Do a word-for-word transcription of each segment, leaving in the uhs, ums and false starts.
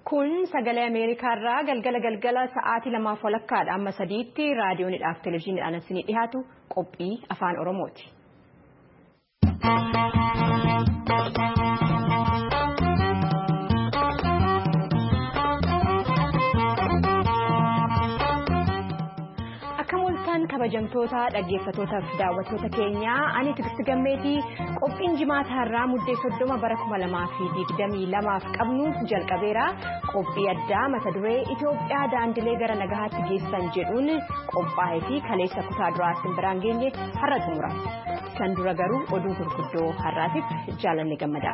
Kun sagalee Ameerikaa irraa galgala galgala sa'aatii lamaaf walakkaadha amma sadiitti raadiyoonidhaaf televezyiiniidhaan isinii dhiyaatu qophii afaan Oromooti. kabajamtoota dhaggeeffatootaaf daawwattoota keenyaa ani Tigist Gammeetii qophiin jimaata har'aa muddee soddoma bara kuma lamaa fi digdamii lamaaf qabnu jalqabeera. Qophii addaa mata duree Itoophiyaa daandilee gara nagahaatti geessan jedhuun qophaa'ee fi kaleessa kutaa duraatti biraan geenye har'a xumura. Kan dura garuu oduu gurguddoo har'aatiif jaalanne gammadaa.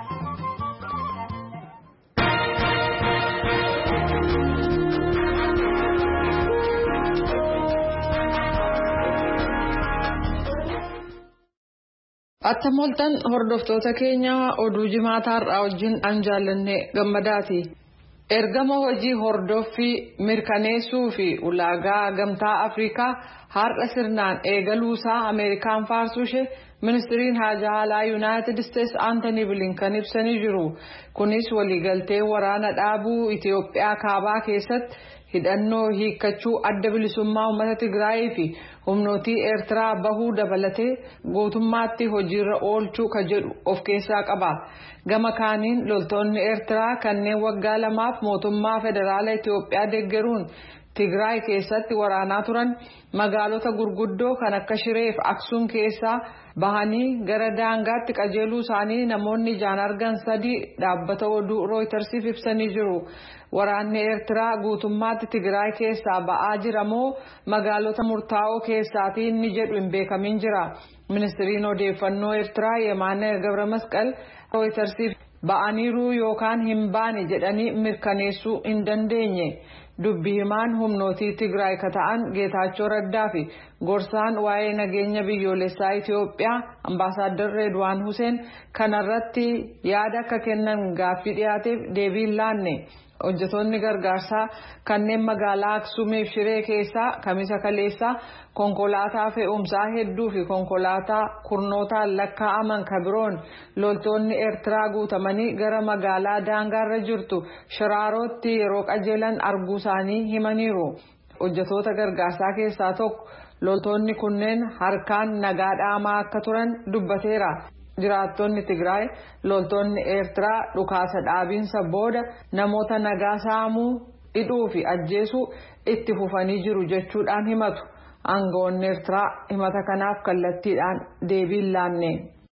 Attamoltan hordoftoota keenya oduu jimaata har'aa wajjin an jaallanne gammadaati. Ergama hojii hordoffii mirkaneessuu fi ulaagaa gamtaa Afrikaa har'a sirnaan eegaluusaa Ameerikaan faarsuu ishee ministiriin haajaa alaa Yuunaayitid Isteetsi Aantanii Bilinkan ibsanii jiru. Kunis waliigaltee waraana dhaabuu Itoophiyaa kaabaa keessatti hidhannoo hiikkachuu adda bilisummaa uummata Tigraayii fi humnootii Eertiraa bahuu dabalatee guutummaatti hojiirra oolchuu ka jedhu of keessaa qaba. Gama kaaniin loltoonni Eertiraa kanneen waggaa lamaaf mootummaa federaala Itoophiyaa deeggaruun Tigraay keessatti waraanaa turan magaalota gurguddoo kan akka Shiree fi Aksuum keessaa bahanii gara daangaatti qajeeluu isaanii namoonni ijaan argan sadii dhaabbata oduu Rooyitersiif ibsanii jiru. Waraanni Eertiraa guutummaatti Tigraay keessaa ba'aa jira moo magaalota murtaa'oo keessaatii inni jedhu hin beekamin jira. Ministiriin odeeffannoo Eertiraa Yemaane Gabramasqal Rooyitersiif ba'aniiru yookaan hin baane jedhanii mirkaneessuu hin dandeenye. Dubbi himaan humnootii Tigraay ka ta'an Geetaachoo Raddaa fi gorsaan waa'ee nageenya biyyoolessaa Itoophiyaa Ambaasaadder Reedwaan Huseen kanarratti yaada akka kennan gaaffii dhiyaateef deebii laanne. Hojjetoonni gargaarsaa kanneen magaalaa Aksuumiif Shiree keessaa kamisa kaleessaa konkolaataa fe'umsaa hedduu fi konkolaataa kurnootaan lakkaa'aman kabiroon loltoonni Eertiraa guutamanii gara magaalaa daangaarra jirtu Shiraarootti yeroo qajeelan arguu isaanii himaniiru. Hojjetoota gargaarsaa keessaa tokko loltoonni kunneen harkaan nagaa dhaamaa akka turan dubbateera. Jiraattonni Tigraay loltoonni Eertiraa dhukaasa dhaabiinsa booda namoota nagaa saamuu hidhuu fi ajjeesuu itti fufanii jiru jechuudhaan himatu. Aangawoonni Eertiraa himata kanaaf kallattiidhaan deebii laanne.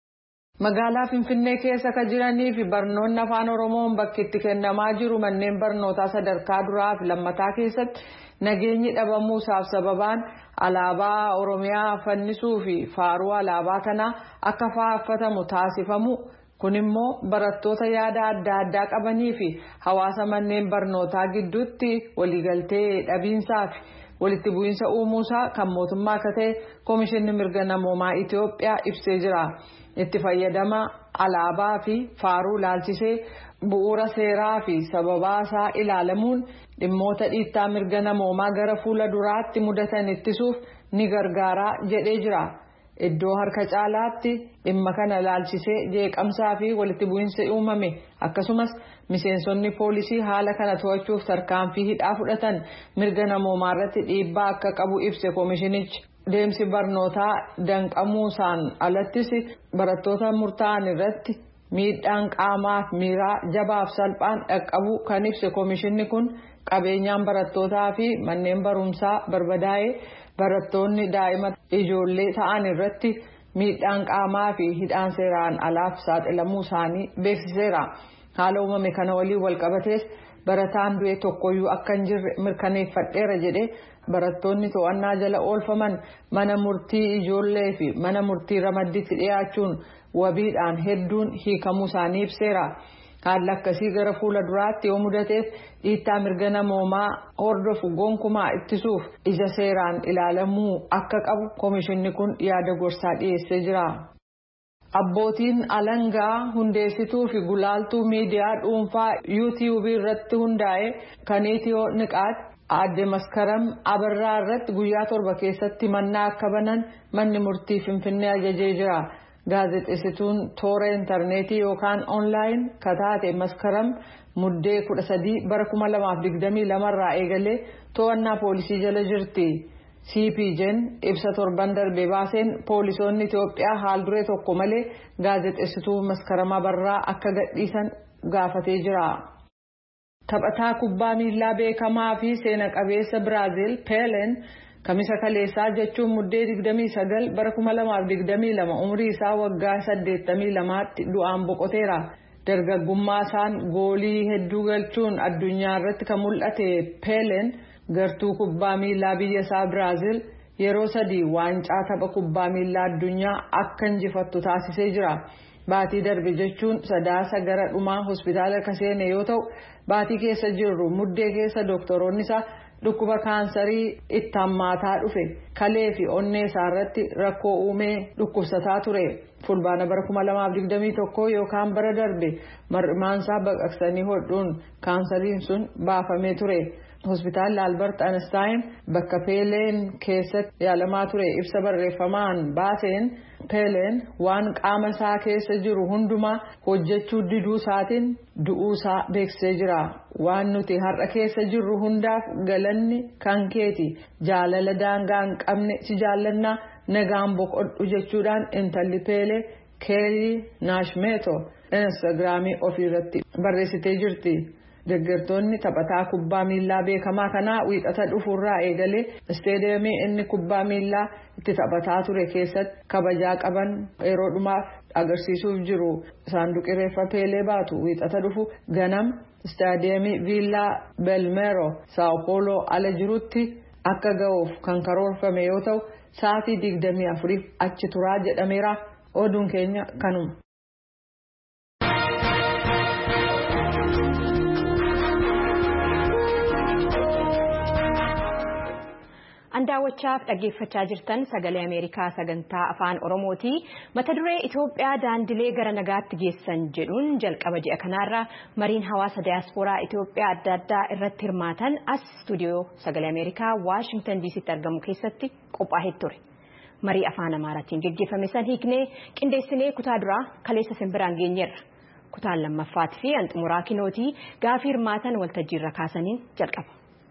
Magaalaa Finfinnee keessa ka jiranii fi barnoonni afaan Oromoon bakki itti kennamaa jiru manneen barnootaa sadarkaa duraa fi lammataa keessatti nageenyi dhabamuusaaf sababaan alaabaa Oromiyaa fannisuu fi faaruu alaabaa kanaa akka faarfatamu taasifamu. Kun immoo barattoota yaada adda addaa qabanii fi hawaasa manneen barnootaa gidduutti waliigaltee dhabiinsaa fi walitti bu'iinsa uumuusaa kan mootummaa akka ta'e Koomishinni Mirga Namoomaa Itoophiyaa ibsee jira. Itti fayyadama alaabaa fi faaruu laalchisee bu'uura seeraa fi sababaasaa ilaalamuun dhimmoota dhiittaa mirga namoomaa gara fuula duraatti mudatan ittisuuf ni gargaara jedhee jira. Iddoo harka caalaatti dhimma kana laalchisee jeeqamsaa fi walitti bu'iinsa uumame akkasumas miseensonni poolisii haala kana to'achuuf tarkaanfii hidhaa fudhatan mirga namoomaa irratti dhiibbaa akka qabu ibse koomishinichi. Deemsi barnootaa danqamuusaan alattis barattoota murtaa'an irratti miidhaan qaamaa fi miiraa jabaaf salphaan dhaqqabu kan ibse koomishinni kun qabeenyaan barattootaa fi manneen barumsaa barbadaa'ee barattoonni daa'ima ijoollee ta'an irratti miidhaan qaamaa fi hidhaan seeraan alaaf saaxilamuu isaanii beeksiseera. Haala uumame kana waliin walqabatees barataan du'e tokkoyyuu akka hin jirre mirkaneeffadheera jedhee barattoonni to'annaa jala oolfaman mana murtii ijoollee fi mana murtii ramaddiitti dhiyaachuun wabiidhaan hedduun hiikamuu isaanii ibseera. Haalli akkasii gara fuula duraatti yoo mudateef dhiittaa mirga namoomaa hordofu gonkumaa ittisuuf ija seeraan ilaalamuu akka qabu koomishinni kun yaada gorsaa dhiyeessee jira. Abbootiin alangaa hundeessituu fi gulaaltuu miidiyaa dhuunfaa yuutiyuubii irratti hundaa'e kan Itiyoo Niqaat Aadde Maskaram Abarraa irratti guyyaa torba keessatti mannaa akka banan manni murtii Finfinnee ajajee jira. gaazexeessituun toora intarneetii yookaan online kataate maskaram muddee kudha sadii bara kuma lamaaf digdamii lama irraa eegalee to'annaa poolisii jala jirti. C P J'n ibsa torban darbee baaseen poolisoonni Itoophiyaa haal duree tokko malee gaazexeessituu maskaramaa barraa akka gadhiisan gaafatee jira. Taphataa kubbaa miilaa beekamaa fi seena qabeessa Biraazil Peelen kamisa kaleessaa jechuun muddee digdamii sagal bara kuma lamaaf digdamii lama umrii isaa waggaa saddeettamii lamaatti du'aan boqoteera. Dargaggummaa isaan goolii hedduu galchuun addunyaa irratti kan mul'ate Peelen gartuu kubbaa miilaa biyya isaa Biraazil yeroo sadii waancaa tapha kubbaa miilaa addunyaa akka injifattu taasisee jira. Baatii darbe jechuun sadaasa gara dhumaa hospitaala kaseene yoo ta'u baatii keessa jirru muddee keessa doktoroonni isaa dhukkuba kaansarii itti hammaataa dhufe kalee fi onnee isaa irratti rakkoo uumee dhukkubsataa ture. Fulbaana bara kuma lamaaf digdamii tokko yookaan bara darbe mar'imaansaa baqaqsanii hodhuun kaansariin sun baafamee ture. Hospitaalli Albert Einstein bakka Peelen keessatti yaalamaa ture ibsa barreeffamaan baaseen Peelen waan qaama isaa keessa jiru hundumaa hojjechuu diduu isaatiin du'uu isaa beeksisee jira. Waan nuti har'a keessa jirru hundaaf galanni kan keeti. Jaalala daangaa hin qabne si jaallannaa nagaan boqodhu jechuudhaan intalli Peelee Keelii Naashmeeto Instagiraamii ofiirratti barreessitee jirti. Deeggartoonni taphataa kubbaa miilaa beekamaa kanaa wiixata dhufuurraa eegalee isteediyeemii inni kubbaa miilaa itti taphataa ture keessatti kabajaa qaban yeroo dhumaaf agarsiisuuf jiru. Saanduqi reeffa Peelee baatu wiixata dhufu ganam isteediyeemii Viillaa Belmeero Sao Paulo ala jirutti akka ga'uuf kan karoorfame yoo ta'u sa'aatii digdamii afuriif achi turaa jedhameera. Oduun keenya kanuma. Andaawwachaaf dhaggeeffachaa jirtan sagalee Ameerikaa sagantaa afaan Oromooti. Mata duree Itoophiyaa daandilee gara nagaatti geessan jedhuun jalqaba ji'a kanaarra mariin hawaasa diyaaspooraa Itoophiyaa adda addaa irratti hirmaatan as stuudiyoo sagalee Ameerikaa Waashingtan D Ctti argamu keessatti qophaa'ee ture. Marii afaan Amaaraatiin gaggeeffame san hiiknee qindeessinee kutaa duraa kaleessa simbiraan geenyeerra. Kutaan lammaffaatii fi hanxumuraa kinootii gaafii hirmaatan waltajjiirra kaasaniin jalqaba.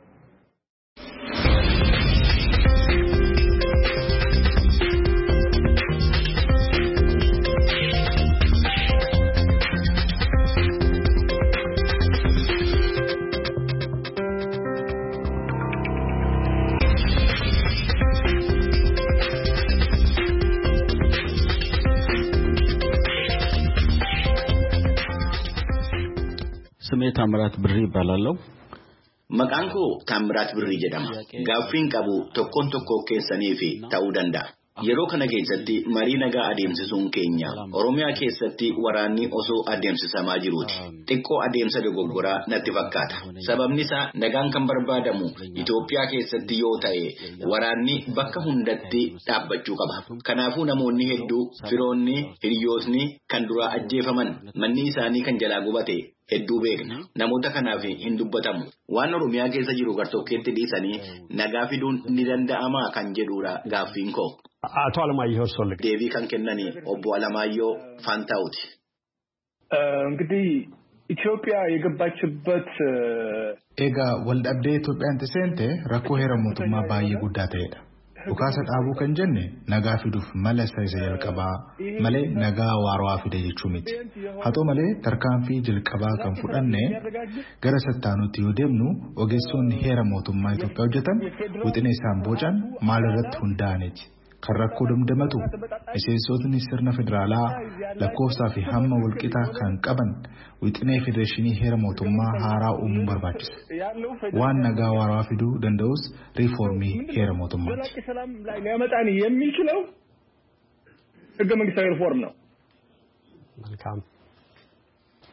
Taamiraat Birrii balaaloo maqaan koo Taamiraat Birrii jedhama. Gaaffiin qabu tokkoon tokkoo keessanii fi ta'uu danda'a. Yeroo kana keessatti marii nagaa adeemsisuun keenya Oromiyaa keessatti waraanni osoo adeemsisamaa jiruuti. Xiqqoo adeemsa dogoggoraa natti fakkaata. Sababni isaa nagaan kan barbaadamu Itoophiyaa keessatti yoo ta'e waraanni bakka hundatti dhaabbachuu qaba. Kanaafuu namoonni hedduu firoonni hiriyootni kan duraa ajjeefaman manni isaanii kan jalaa gubate hedduu beekna. Namoota kanaaf hin dubbatamu. Waan Oromiyaa keessa jiru gartokkeetti dhiisanii nagaa fiduun ni danda'amaa kan jedhudha gaaffiin koo. Ato Alamaayyoo Solli. Deebii kan kennanii obbo Alamaayyoo Faantaawuti. እንግዲህ ኢትዮጵያ የገባችበት egaa waldhabdee Itoophiyaan tiseente rakkoo heera mootummaa baay'ee guddaa ta'edha. Dhukaasa dhaabuu kan jenne nagaa fiduuf mala isa jalqabaa malee nagaa waaraa fide jechuu miti. Haa ta'u malee tarkaanfii jalqabaa kan fudhanne gara sattaanutti yoo deemnu ogeessonni heera mootummaa Itoophiyaa hojjetan wixinee isaan bocan maal irratti hundaa'aniiti. Kan rakkoo damdamatu miseensotni sirna federaalaa lakkoofsaa fi hamma walqixaa kan qaban wixinee federeeshinii heera mootummaa haaraa uumuu barbaachisa. Waan nagaa waaraa fiduu danda'us riifoormii heera mootummaati. ሊያመጣን የሚችለው ህገ መንግስታዊ ሪፎርም ነው። መልካም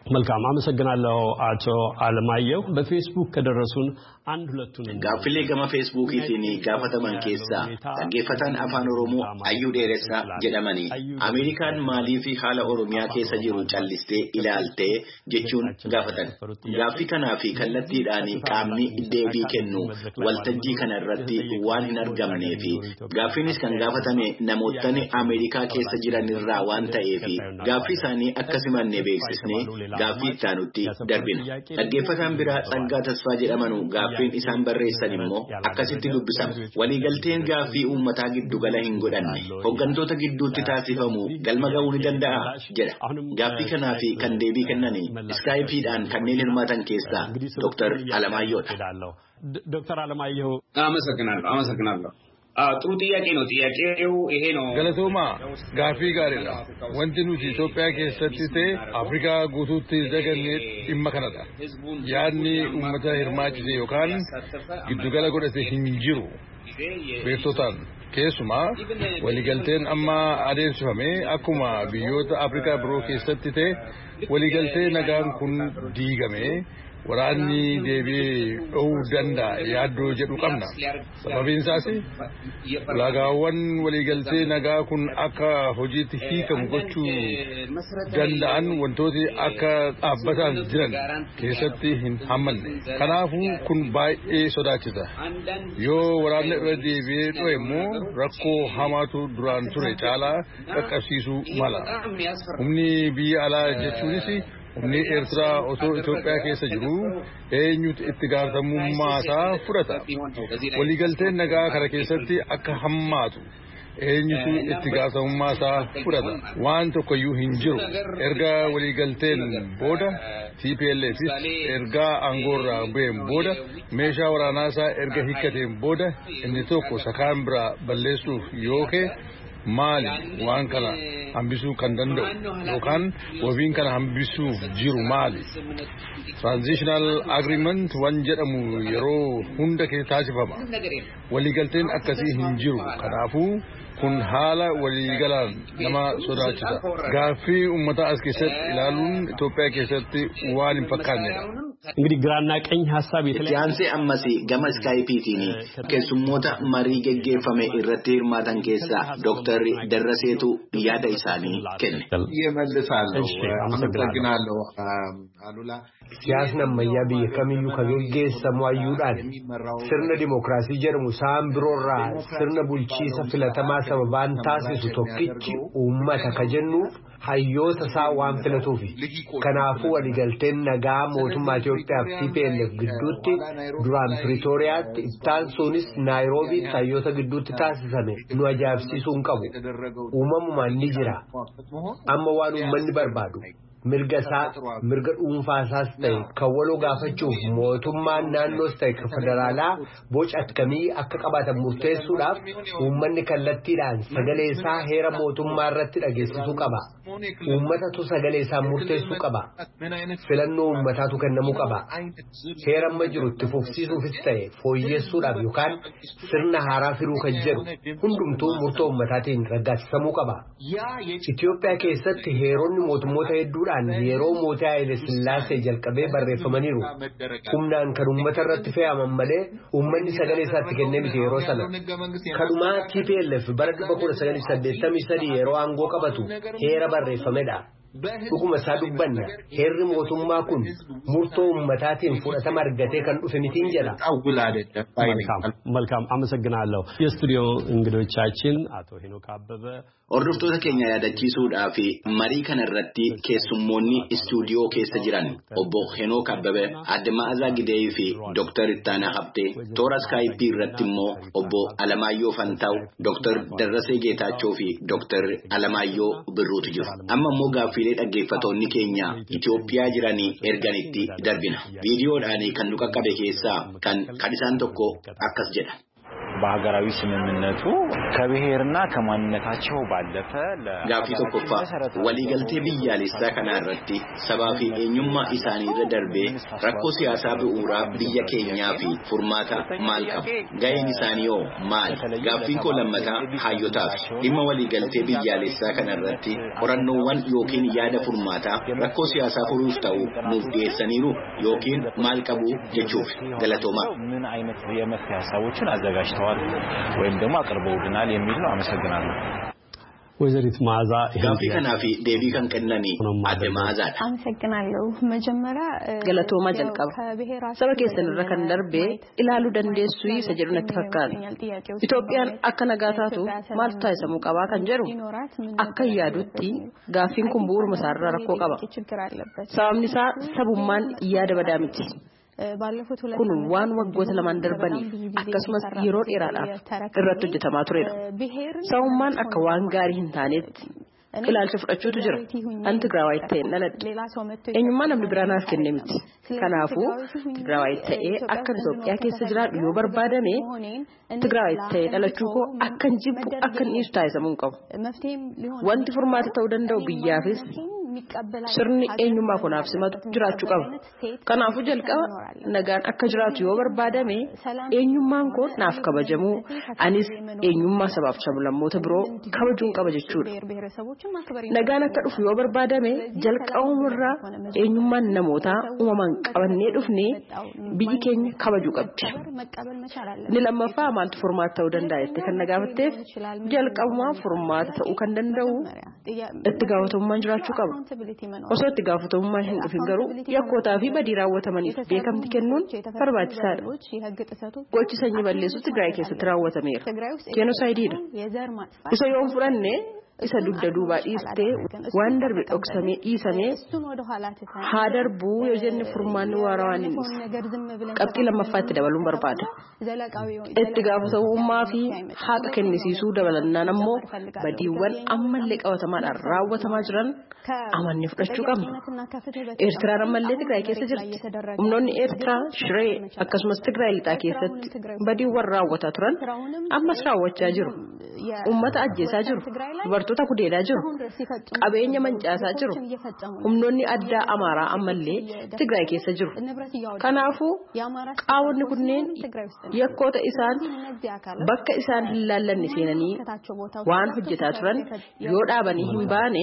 መልካም አመሰግናለሁ አቶ አለማየሁ በፌስቡክ ከደረሱን አንድ ሁለቱን ጋፍሌ ገማ ፌስቡክ ኢቲኒ ጋፈተማን ኬሳ ታጌፈታን አፋን ኦሮሞ አዩ ዴሬሳ ጀዳማኒ አሜሪካን ማሊፊ ሐላ ኦሮሚያ ኬሳ ጅሩ ጫሊስቴ ኢላልቴ ጀቹን ጋፈታን ጋፊ ከናፊ ከለቲዳኒ ቃምኒ ዴቢ ከኑ ወልተጂ ከነረቲ ዋን ሂነርጋምኔፊ ጋፊኒስ ከን ጋፈተሜ ነሞተኔ አሜሪካ ኬሳ ጅራንራ ዋን ታኤፊ ጋፊ ሳኒ አከሲማኔ ቤክስስኔ ጋፊ ታኑቲ ደርቢና ታጌፈታን ቢራ ጸጋ ተስፋ ጀዳማኑ gaaffiin isaan barreessan immoo akkasitti dubbisan waliigalteen gaaffii uummataa giddu gala hin godhanne hoggantoota gidduutti taasifamu galma ga'uu ni danda'a jedha gaaffii kanaa fi kan deebii kennanii iskaayipiidhaan kanneen hirmaatan keessaa Dr. Alamaayyoodha. Dr. Alamaayyo አመሰግናለሁ አመሰግናለሁ ጥሩ ጥያቄ ነው ጥያቄው ይሄ ነው ገለቶማ ጋፊ ጋሪላ ወንቲ ኑቲ ኢትዮጵያ ከሰጥቴ አፍሪካ ጉቱቲ ዘገኔ ይመከናታ ያኒ ኡመታ ህርማቺ ዮካን ግዱገለ ጎደተ ሂንጂሩ ቤቶታን keessuma waligalteen amma adeemsifame akkuma biyyoota Afrikaa biroo keessatti ta'e waligaltee nagaan kun diigame waraanni deebi'ee dhowuu danda'a yaaddoo jedhu qabna. Sababiin isaas ulaagaawwan waligaltee nagaa kun akka hojiitti hiikamu gochuu danda'an wantooti akka dhaabbataan jiran keessatti hin hammanne. Kanaafuu kun baay'ee sodaachisa. Yoo waraanni irra deebi'ee dho'e immoo rakkoo hamaatu duraan ture caalaa qaqqabsiisuu mala. Humni biyya alaa jechuunis humni Eertiraa osoo Itoophiyaa keessa jiru eenyutu itti gaafatamummaa isaa fudhata. Waliigalteen nagaa kana keessatti akka hammaatu eenyutu itti gaafatamummaa isaa fudhata. Waan tokkoyyuu hin jiru. Erga waliigalteen booda T P L F erga aangoorraa bu'een booda meeshaa waraanaa isaa erga hiikkateen booda inni tokko sakaan biraa balleessuuf yookiin maali waan kana hambisuu kan danda'u yookaan wabiin kana hambisuuf jiru maali. Transitional agreement waan jedhamu yeroo hunda keessa taasifama. Waliigalteen akkasii hin jiru. Kanaafuu kun haala waliigalaan nama sodaachisa. Gaaffii uummata as keessatti ilaaluun Itoophiyaa keessatti waan hin fakkaannedha. እንግዲህ ግራና ቀኝ ሐሳብ የተለያየ ያንሴ አመሲ ገማ ስካይፒቲኒ ከሱሞታ ማሪ ገገፈመ ኢረቲ hirmaatan keessa ዶክተር ደረሴቱ ያዳ ኢሳኒ ከነ ይመልሳለሁ አመሰግናለሁ አሉላ siyaasni ammayyaa biyya kamiyyuu kan gaggeessamu ayyuudhaan sirna dimookiraasii jedhamu isaan biroorraa sirna bulchiisa filatamaa sababaan taasisu tokkichi uummata ka jennuuf hayyoota isaa waan filatuufi. Kanaafuu waliigalteen nagaa mootummaa Itoophiyaa fi T P L F gidduutti duraan Pretooriyaatti ittaansuunis Naayiroobiitti hayyoota gidduutti taasisame nu ajaa'ibsiisuu hin qabu. Uumamumaan ni jira. Amma waan uummanni barbaadu. mirga isaa mirga dhuunfaa isaas ta'e kan waloo gaafachuuf mootummaan naannoos ta'e kan federaalaa boca akkamii akka qabaatan murteessuudhaaf uummanni kallattiidhaan sagalee isaa heera mootummaa irratti dhageessisuu qaba. Uummatatu sagalee isaa murteessuu qaba. Filannoo uummataatu kennamuu qaba. Heera amma jiru itti fufsiisuufis ta'e fooyyessuudhaaf yookaan sirna haaraa firuu kan jedhu hundumtuu murtoo uummataatiin raggaasisamuu qaba. Itoophiyaa keessatti heeronni mootummoota hedduu yeroo mootii Haile Sillaasee jalqabee barreeffamaniiru. Humnaan kan uummata irratti fe'aman malee uummanni sagalee isaatti kennee miti yeroo sana. Kanumaa T P L F bara kuma kudha sagal saddeettamii sadii yeroo aangoo qabatu heera barreeffamedha. Dhuguma isaa dubbanna heerri mootummaa kun murtoo uummataatiin fudhatama argatee kan dhufe mitiin jedha. መልካም አመሰግናለሁ። የስቱዲዮ እንግዶቻችን አቶ ሄኖክ አበበ Hordoftoota keenya yaadachiisuudhaa fi marii kana irratti keessummoonni istuudiyoo keessa jiran obbo Henook Abbebe, Adde Ma'azaa Gidee fi Dr. Ittaanaa Habtee, toora Skype irratti immoo obbo Alamaayyoo Fantaaw, Dr. Darrasee Geetaachoo fi Dr. Alamaayyoo Birruutu jiru. Amma immoo gaaffiilee dhaggeeffatoonni keenya Itoophiyaa jiranii erganitti darbina. Viidiyoodhaan kan nu qaqqabe keessaa kan kan isaan tokko akkas jedha. በሀገራዊ ስምምነቱ ከብሔርና ከማንነታቸው ባለፈ ጋፊ tokkoffa waliigaltee biyyaalessaa kana irratti sabaa fi eenyummaa isaanii darbee rakkoo siyaasaa bu'uuraa biyya keenyaa fi furmaata maal qabu ga'een isaanii hoo maal gaaffiin koo lammataa hayyotaaf dhimma waliigaltee biyyaalessaa kana irratti qorannoowwan yookiin yaada furmaataa rakkoo siyaasaa furuuf ta'u nuuf dhiyeessaniiru yookiin maal qabu jechuuf galatooma ምን አይነት የመፍትሄ ሐሳቦችን አዘጋጅተዋል ወይም ደግሞ አቅርበውልናል የሚል ነው አመሰግናለሁ ወይዘሪት ማዛ ጋፊ ከናፊ ዴቢ ከን ቀነኒ አደ ማዛ አመሰግናለሁ መጀመሪያ ገለቶማ ጀልቀባ ሰበከሰን ረከን ደርቤ ኢላሉ ደንዴሱ ይሰጀሩን ተፈካል ኢትዮጵያን አከነጋታቱ ማልታ ይሰሙ ቀባ ከንጀሩ አከያዱቲ ጋፊን ኩምቡር መሳራ ረኮ ቀባ ሳምኒሳ ሰቡማን ያደበዳምቲ ባለፉት ሁለት ኩኑ ዋን ወጎት ለማንደርበኒ አከስመስ ይሮድ ኢራዳፍ እረቱ ጀተማ ቱሬ ሰውማን አከዋን ጋር hintanet ilaalcha fudhachuutu jira anti Tigraawayit ta'e nalad eenyummaa namni biraan af kenne miti kanaafu Tigraawayit ta'e akka Itoophiyaa keessa jiraadhu yoo barbaadame Tigraawayit ta'e dhalachuu koo akkan jibbu akkan dhiisu taasisamuu qabu wanti furmaata ta'uu danda'u biyyaafis sirni eenyummaa kunaaf simatu jiraachuu qaba kanaafu jalqaba nagaan akka jiraatu yoo barbaadame eenyummaan koo naaf kabajamuu anis eenyummaa sabaaf sablammoota biroo kabajuun qaba jechuudha nagaan akka dhufu yoo barbaadame jalqabumarraa eenyummaan namoota uumamaan qabannee dhufne biyyi keenya kabajuu qabdi ni lammaffaa maaltu furmaata ta'uu danda'a jettee kan nagaafatteef jalqabumaa furmaata ta'uu kan danda'u itti gaafatamummaan jiraachuu qaba osoo itti gaafatamummaan hin dhufin garuu yakkootaa fi badii raawwatamaniif beekamti kennuun barbaachisaadha gochi sanyii balleessuu Tigraay keessatti raawwatameera jenoosaaydiidha isa yoo fudhanne isa dugda duubaa dhiistee waan darbe dhoksamee dhiisamee haa darbuu yoo jenne furmaanni waarawaan qabxii lammaffaatti dabaluun barbaada itti gaafatamummaa fi haqa kennisiisuu dabalannaan ammoo badiiwwan ammallee qabatamaadhaan raawwatamaa jiran amanni fudhachuu qabna Eertiraan ammallee Tigraay keessa jirti humnoonni Eertiraa Shiree akkasumas Tigraay lixaa keessatti badiiwwan raawwataa turan ammas raawwachaa jiru ummata ajjeesaa jiru dubartoota kudeedaa jiru qabeenya mancaasaa jiru humnoonni addaa Amaaraa ammallee Tigraay keessa jiru kanaafuu qaawonni kunneen yakkoota isaan bakka isaan hin laallanne seenanii waan hojjetaa turan yoo dhaabanii hin baane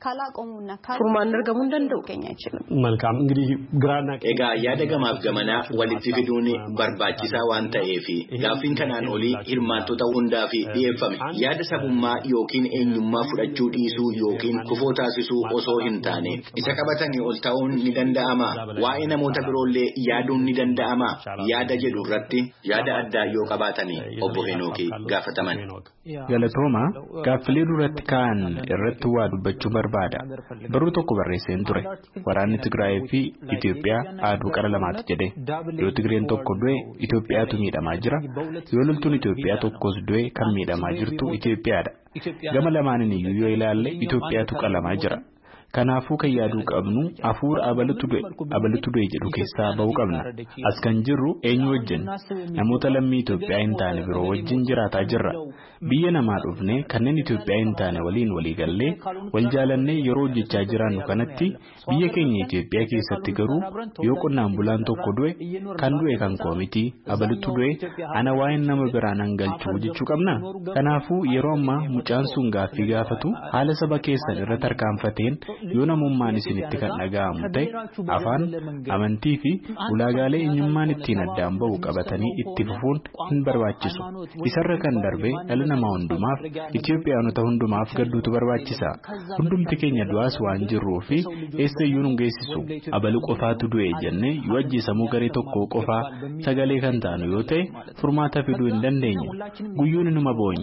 furmaan argamuu hin danda'u መልካም እንግዲህ ግራና egaa yaada gamaaf gamanaa walitti fiduun barbaachisaa waan ta'eef gaaffiin kanaan olii hirmaattota hundaa fi dhiyeeffame yaada sabummaa yookiin eenyummaa fudhachuu dhiisuu yookiin kufoo taasisuu osoo hin taane isa qabatanii ol ta'uun ni danda'ama waa'ee namoota biroollee yaaduun ni danda'ama yaada jedhu irratti yaada addaa yoo qabaatanii obbo Heenooki gaafataman. Galatooma gaaffilee duratti kaan irratti waa dubbachuu barbaada baruu tokko barreesseen ture waraanni Tigraay fi Itoophiyaa aaduu qara lamaatu jedhe yoo Tigreen tokko du'e Itoophiyaatu miidhamaa jira yoo loltuun Itoophiyaa tokkos du'e kan miidhamaa jirtu Itoophiyaadha gama lamaaniin iyyuu yoo ilaalle Itoophiyaatu qalamaa jira kanaafuu kan yaaduu qabnu afuura abalatu du'e abalatu du'e jedhu keessaa ba'uu qabna as kan jirru eenyu wajjin namoota lammii Itoophiyaa hin taane biroo wajjin jiraataa jirra biyya namaa dhufne kanneen Itoophiyaa hin taane waliin walii gallee wal jaalannee yeroo hojjechaa jiraannu kanatti biyya keenya Itoophiyaa keessatti garuu yoo qonnaan bulaan tokko du'e kan du'e kan koomiti abalatu du'e ana waa'een nama biraan hangalchuu jechuu qabna kanaafuu yeroo ammaa mucaan sun gaaffii gaafatu haala saba keessan irra tarkaanfateen yoo namummaan isinitti kan dhaga'amu ta'e afaan amantii fi ulaagaalee eenyummaan ittiin addaan ba'u qabatanii itti fufuun hin barbaachisu isarra kan darbe dhala namaa hundumaaf Itoophiyaanota hundumaaf gadduutu barbaachisa hundumti keenya du'aas waan jirruu fi eessayyuu nu geessisu abalu qofaatu du'e jennee yoo ajjeesamuu garee tokko qofaa sagalee kan taanu yoo ta'e furmaata fiduu hin dandeenye guyyuun numa boonya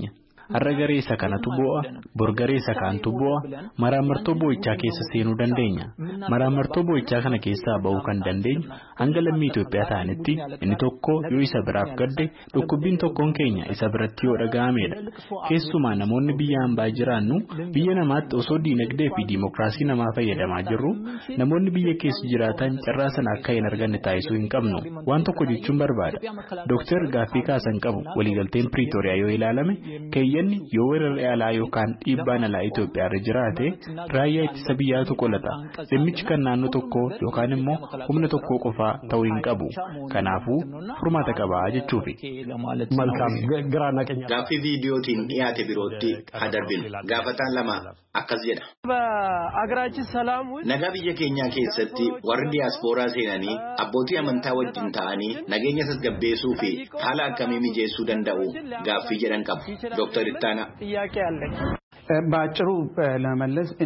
har'a garee isa kanatu bu'a bor garee isa kaantu bu'a maraamartoo boo'ichaa keessa seenuu dandeenya maraamartoo boo'ichaa kana keessaa ba'uu kan dandeenyu hanga lammii Itoophiyaa ta'anitti inni tokko yoo isa biraaf gadde dhukkubbiin tokkoon keenya isa biratti yoo dhaga'amedha keessumaa namoonni biyya hambaa jiraannu biyya namaatti osoo diinagdee fi diimokiraasii namaa fayyadamaa jirru namoonni biyya keessa jiraatan carraa sana akka hin arganne taasisuu hin qabnu waan tokko jechuun barbaada Dooktar Gaaffii kaasan qabu waliigalteen Piriitooriyaa yoo ilaalame keeyyanni yoo weerarri alaa yookaan dhiibbaan alaa Itoophiyaa irra jiraate raayyaa ittisa biyyaatu qolata dhimmichi kan naannoo tokko yookaan immoo humna tokko qofaa ta'uu hin qabu kanaafuu furmaata qabaa jechuufi. Gaaffii viidiyootiin dhiyaate birootti hadarbin gaafataan lama akkas jedha. Nagaa biyya keenyaa keessatti warri diyaaspooraa seenanii abbootii amantaa wajjin ta'anii nageenya tasgabbeessuu fi haala akkamii mijeessuu danda'u gaaffii jedhan qabu. Dooktar Ittaanaa. በአጭሩ ለመመለስ እኔ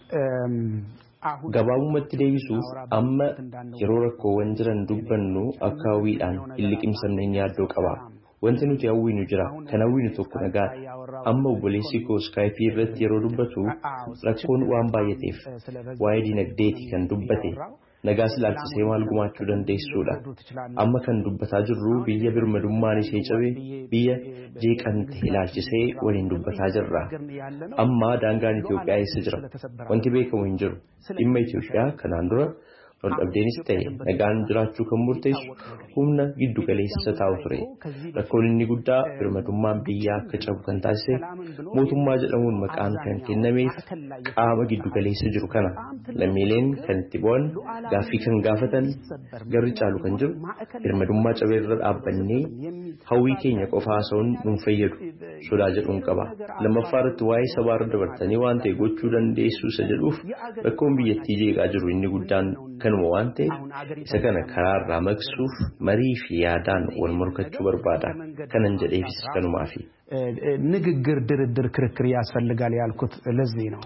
gabaabumatti deebisuuf amma yeroo rakkoowwan jiran dubbannu akka hawwiidhaan illiqimsanne yaaddoo qaba. Wanti nuti hawwiinu jira kan hawwiinu tokko nagaa amma obboleessi koo Skype irratti yeroo dubbatu rakkoon waan baay'ateef waa'ee dinagdeeti kan dubbate nagaas ilaalchisee maal gumaachuu dandeessuudha. Amma kan dubbataa jirru biyya birmadummaan ishee cabee biyya jeeqamte ilaalchisee waliin dubbataa jirra. Amma daangaan Itoophiyaa eessa jira? Wanti beekamu hin jiru. Dhimma Itoophiyaa kanaan dura waldhabdeenis ta'e nagaan jiraachuu kan murteessu humna giddu galeessa taa'u ture. Rakkoon inni guddaa birmadummaan biyyaa akka cabu kan taasise mootummaa jedhamuun maqaan kan kennameef qaama giddu galeessa jiru kana. Lammiileen kan itti bu'an gaaffii kan gaafatan garri caalu kan jiru birmadummaa cabee irra dhaabbannee hawwii keenya qofaa osoon nun fayyadu sodaa jedhuun qaba. Lammaffaa irratti waa'ee sabaa irra dabartanii waan ta'e gochuu dandeessu isa jedhuuf rakkoon biyyattii jeeqaa jiru inni guddaan kanuma waan ta'eef isa kana karaa irraa maqsuuf marii fi yaadaan wal morkachuu barbaada. Kanan jedheefis kanumaafi. ንግግር ድርድር ክርክር ያስፈልጋል ያልኩት ለዚህ ነው።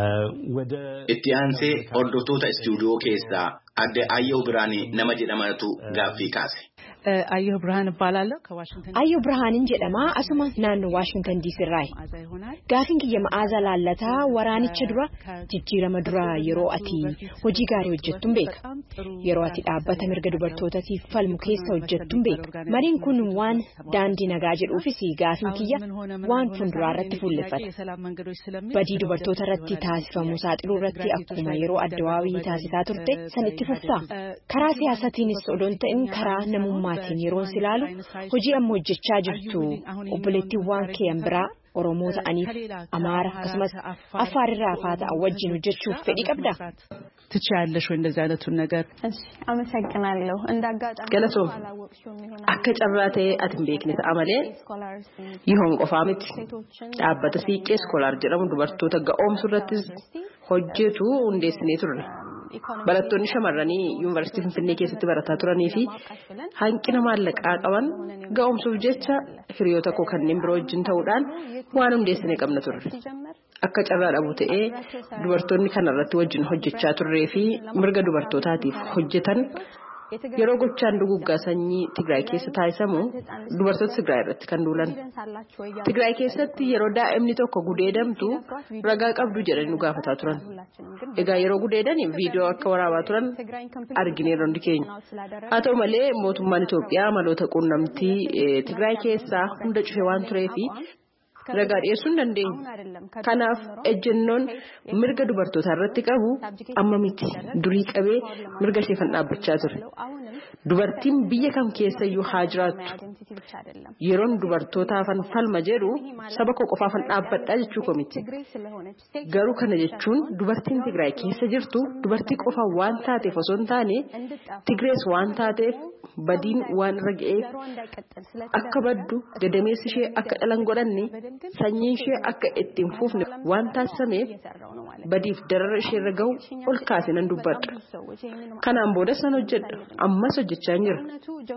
itti aansee hordoftoota istuudiyoo keessaa adde Ayyoo Biraanii nama jedhamatu gaaffii kaase. Ayyoo Birhaan እባላለሁ ከዋሽንግተን Ayyoo Birhaanin jedhama asuma naannoo Washington D C irraa. Gaaffiin kiyya ma'aaza laallataa waraanicha dura jijjiirama dura yeroo ati hojii gaarii hojjettuun beeka. Yeroo ati dhaabbata mirga dubartootaatiif falmu keessa hojjettuun beeka. Mariin kun waan daandii nagaa jedhuufis gaaffiin kiyya waan fuulduraa irratti fuulleffata. Badii dubartoota irratti taasifamu saaxiluu irratti akkuma yeroo addawaawii taasisaa turte sanitti fuftaa. Karaa siyaasatiinis odoon ta'in karaa namummaatiin yeroo silaalu hojii amma hojjechaa jirtu obboleettiiwwan kee biraa Oromoo ta'aniif Amaara akkasumas Affaar irraa faata wajjin hojjechuuf fedhii qabda. ትችያለሽ ወይ እንደዚህ አይነቱን ነገር? እሺ አመሰግናለሁ። እንዳጋጣሚ ገለቶም akka carraa ta'e atin beekne ta'a malee yihoon qofaa miti dhaabbata siiqqee iskoolaar jedhamu dubartoota ga'oomsu irratti hojjetu hundeessinee turre. Barattoonni shamarranii yuunivarsiitii Finfinnee keessatti barataa turanii fi hanqina maallaqaa qaban ga'oomsuuf jecha hiriyoota koo kanneen biroo wajjin ta'uudhaan waan hundeessinee qabna turre. Akka carraa dhabu ta'ee dubartoonni kanarratti wajjin hojjechaa turree fi mirga dubartootaatiif hojjetan yeroo gochaan duguggaa sanyii Tigraay keessa taasisamu dubartoota Tigraay irratti kan duulan. Tigraay keessatti yeroo daa'imni tokko gudeedamtu ragaa qabdu jedhanii nu gaafataa turan. Egaa yeroo gudeedan viidiyoo akka waraabaa turan argineerra hundi keenya. Haa ta'u malee mootummaan Itoophiyaa maloota quunnamtii Tigraay keessaa hunda cufee waan tureefi ragaa dhiyeessuu hin dandeenyu. Kanaaf ejjennoon mirga dubartootaa irratti qabu amma miti durii qabee mirga ishee fan dhaabbachaa ture. Dubartiin biyya kam keessayyuu haa jiraattu. Yeroon dubartootaafan falma jedhu saba koo qofaafan dhaabbadhaa jechuu koo miti. Garuu kana jechuun dubartiin Tigraay keessa jirtu dubartii qofa waan taateef osoo hin taane Tigrees waan taateef badiin waan irra ga'eef akka baddu gadameessi ishee akka dhalan godhanne sanyiin ishee akka ittiin fuufne waan taasisameef badiif darara ishee irra ga'u ol kaase nan dubbadha. Kanaan booda san hojjedha ammas hojjechaa hin jiru.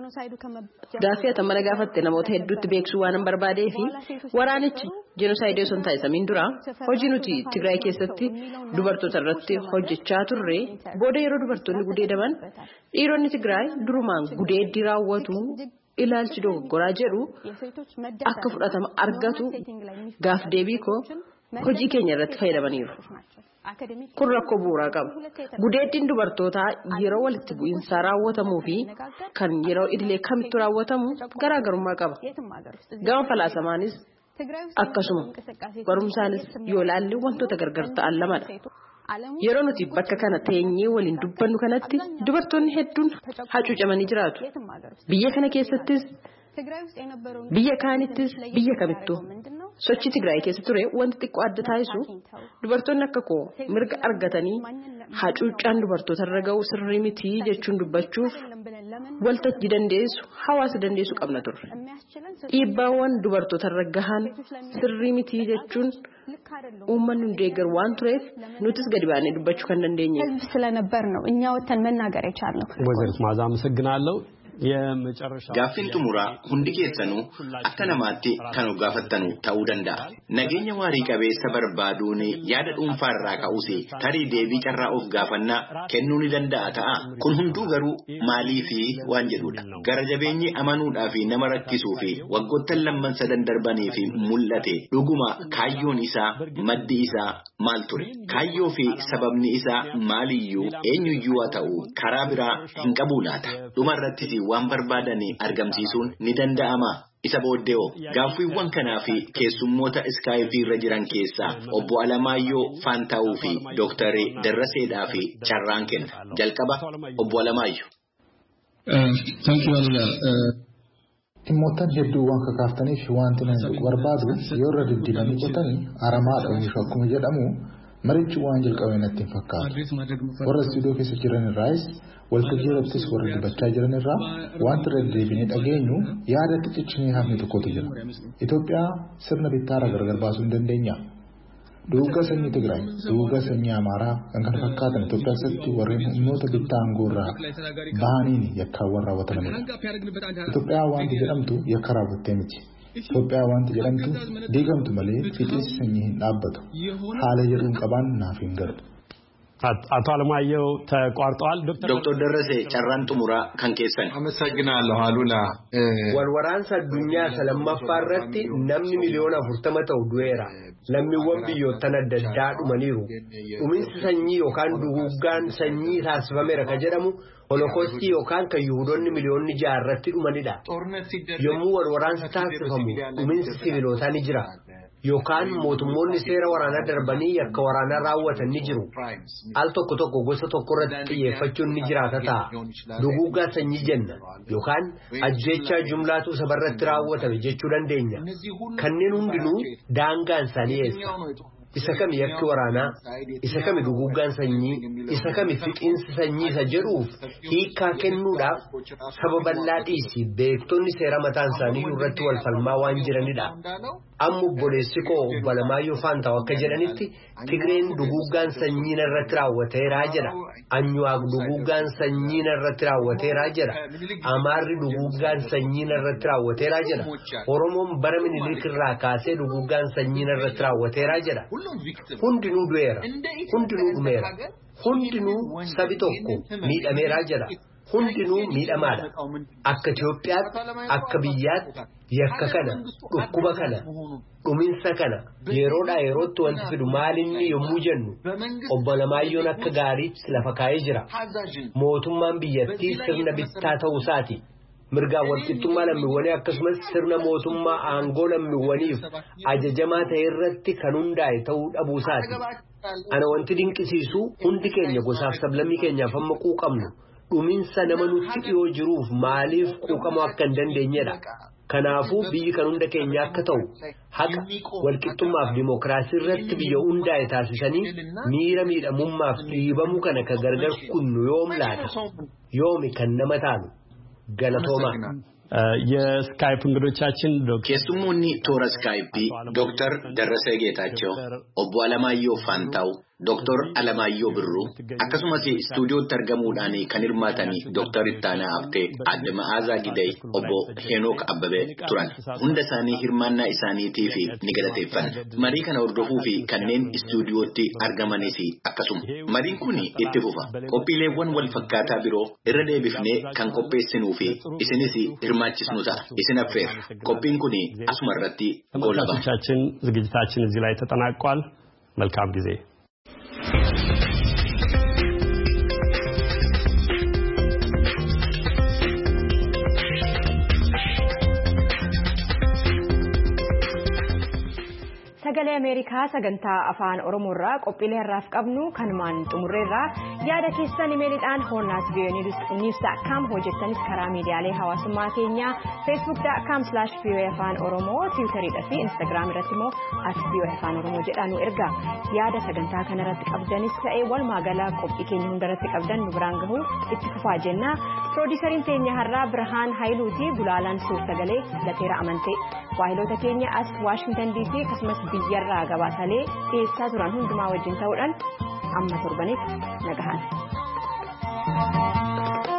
Gaaffii ati mana gaafatte namoota hedduutti beeksisuu waan barbaadee fi waraanichi jenosaayidii osoo hin taasisamiin dura hojii nuti Tigraay keessatti dubartoota irratti hojjechaa turre booda yeroo dubartoonni gudeedaman dhiironni Tigraay durumaan gudeeddii raawwatu ilaalchi dogoggoraa jedhu akka fudhatama argatu gaaf deebii koo hojii keenya irratti fayyadamaniiru. Kun rakkoo bu'uuraa qaba. Gudeeddiin dubartootaa yeroo walitti bu'iinsaa raawwatamuu fi kan yeroo idilee kamittuu raawwatamu garaagarummaa qaba. Gama falaasamaanis akkasuma barumsaanis yoo ilaalle wantoota gargar ta'an lamadha. Yeroo nuti bakka kana teenyee waliin dubbannu kanatti dubartoonni hedduun hacuucamanii jiraatu. Biyya kana keessattis biyya kaanittis biyya kamittuu sochii Tigraay keessa ture wanti xiqqoo adda taasisu dubartoonni akka koo mirga argatanii hacuuccaan dubartoota irra ga'u sirrii miti jechuun dubbachuuf waltajjii dandeessu hawaasa dandeessu qabna turre. Dhiibbaawwan dubartoota irra gahan sirrii miti jechuun uummanni nu deeggaru waan tureef nutis gadi baanee dubbachuu kan dandeenye ስለነበር ነው እኛ ወተን መናገር የቻልነው። ወይዘሪት መዓዛ አመሰግናለሁ። Gaaffiin xumuraa hundi keessanuu akka namaatti kan gaafattanu ta'uu danda'a. Nageenya waarii qabeessa barbaaduun yaada dhuunfaa irraa ka'uus tarii deebii carraa of gaafannaa kennuu ni danda'a ta'a. Kun hunduu garuu maalii fi waan jedhudha. Gara jabeenyi amanuudhaa fi nama rakkisuu fi waggoottan lamman sadan darbanii fi mul'ate dhuguma kaayyoon isaa maddi isaa maal ture? Kaayyoo fi sababni isaa maaliyyuu eenyuyyuu haa ta'u karaa biraa hin qabu laata? Dhumarrattis waan barbaadanii argamsiisuun ni danda'ama. Isa booddee'oo gaaffiiwwan kanaa fi keessummoota iskaayipii irra jiran keessaa obbo Alamaayyoo Faantaa'uu fi Dooktar Darraseedhaa fi carraan kenna. Jalqaba obbo Alamaayyoo. Dhimmoottan hedduu waan kakaaftaniif wanti nan barbaadu yoo irra diddiibanii qotanii aramaa dha'uuf akkuma jedhamu marichi waan jalqabee natti hin fakkaatu. Warra istuudiyoo keessa jiran irraas waltajjii irrattis warra dubbachaa jiran irraa wanti irra deebinee dhageenyu yaada xiqqichinee hafni tokkotu jira. Itoophiyaa sirna bittaa gargar baasuu hin dandeenya. Duugaa sanyii Tigraay, duugaa sanyii Amaaraa kan kana fakkaatan Itoophiyaa keessatti warreen humnoota bittaa aangoo irraa bahaniin yakkaawwan raawwatamanidha. Itoophiyaa wanti jedhamtu yakka raawwattee miti. Itoophiyaa wanti jedhamtu diigamtu malee fiixeensi sanyii hin dhaabbatu. Haala jedhuun qabaan naaf hin galu. አቶ አለማየሁ ተቋርጧል። ዶክተር ደረሰ ጨራን ጥሙራ kan keessan አመሰግናለሁ አሉላ walwaraansa addunyaa salamaffaa irratti namni miliyoona afurtama ta'u du'eera. Lammiiwwan biyyoottan adda addaa dhumaniiru. Dhuminsi sanyii yookaan duguuggaan sanyii taasifameera kan jedhamu holokoostii yookaan kan Yihuudoonni miliyoonni ja'a irratti dhumanidha. Yommuu walwaraansi taasifamu dhuminsi siviilootaa ni jira. Yookaan mootummoonni seera waraanaa darbanii yakka waraanaa raawwatan ni jiru. Al tokko tokko gosa tokko irratti xiyyeeffachuun ni jiraata ta'a. Duguuggaa sanyii jenna yookaan ajjeechaa jumlaatu sabarratti raawwatame jechuu dandeenya. Kanneen hundinuu daangaan isaanii eessa? Isa kami yakki waraanaa, isa kami duguuggaan sanyii, isa kami fixiinsi sanyii isa jedhuuf hiikaa kennuudhaaf sababallaa dhiisii beektonni seera mataan isaanii irratti wal falmaa waan jiranidha. Amma obboleessi koo obbo Alamaayyoo Faantaa'uu akka jedhanitti Tigreen duguuggaan sanyii irratti raawwateeraa jedha. Anyuwaaq duguuggaan sanyii irratti raawwateeraa jedha. Amaarri duguuggaan sanyii irratti raawwateeraa jedha. Oromoon bara Minilik irraa kaasee duguuggaan sanyii irratti raawwateeraa jedha. Hundinuu du'eera. Hundinuu dhumeera. Hundinuu sabi tokko miidhameeraa jedha. Hundinuu miidhamaadha. Akka Itoophiyaatti, akka biyyaatti, yakka kana, dhukkuba kana, dhuminsa kana, yeroodhaa yerootti wanti fidu maalinni yommuu jennu, obbo Alamaayyoon akka gaariitti lafa kaa'ee jira. Mootummaan biyyattii sirna bittaa ta'uu isaati. Mirgaan walqixxummaa lammiiwwanii akkasumas sirna mootummaa aangoo lammiiwwaniif ajajamaa ta'e irratti kan hundaa'e ta'uu dhabuu isaati. Ana wanti dinqisiisu hundi keenya gosaaf sablammii keenyaaf amma quuqamnu. Dhuminsa nama nutti dhiyoo jiruuf maaliif quuqamuu akka hin dandeenyedha. Kanaafuu biyyi kan hunda keenya akka ta'u haqa walqixxummaaf dimookiraasii irratti biyya hundaa'e taasisanii miira miidhamummaaf dhiibamuu kana kan gargar kunnu yoom laata? Yoomi kan nama taanu galatooma. የስካይፕ እንግዶቻችን keessummoonni toora iskaayipii Dooktar Darrasee Geetaachoo, obbo Alamaayyoo Faantaa'uu, Doktor Alamayyoo Birruu akkasumas istuudiyootti argamuudhaan kan hirmaatanii Doktor Ittaanaa Abtee Adde Ma'aazaa Gidey obbo Henook Abbabee turan. Hunda isaanii hirmaannaa isaaniitiif ni galateeffanna. Marii kana hordofuu fi kanneen istuudiyootti argamanis akkasuma. Mariin kun itti fufa. Qophiileewwan wal fakkaataa biroo irra deebifnee kan qopheessinuu fi isinis hirmaachisnu ta'a. Isin affeerra. Qophiin kun asuma irratti goolaba. ዝግጅታችን እዚህ ላይ ተጠናቋል። መልካም ጊዜ። Sagalee Ameerikaa sagantaa afaan Oromoorraa qophiilee har'aaf qabnu kanumaan xumurreerraa yaada keessan imeeliidhaan hornaat voanews dot com hojjettanis karaa miidiyaalee hawaasummaa keenyaa facebook dot com slash voa afaan oromoo tiwutariidhaa fi instagram irratti immoo at voa afaan oromoo jedhaan nu erga. Yaada sagantaa kanarratti qabdanis ta'ee walumaa gala qophii keenya hundarratti qabdan nu biraan gahuu itti fufaa jenna. Piroodiisariin keenya har'aa Birhaan Haayiluuti gulaalaan suur sagalee Lateera Amantee waahiloota keenya as Waashingtan D C akkasumas biyyarraa gabaasalee dhiyeessaa turan hundumaa wajjin ta'uudhaan amma torbanitti nagahan.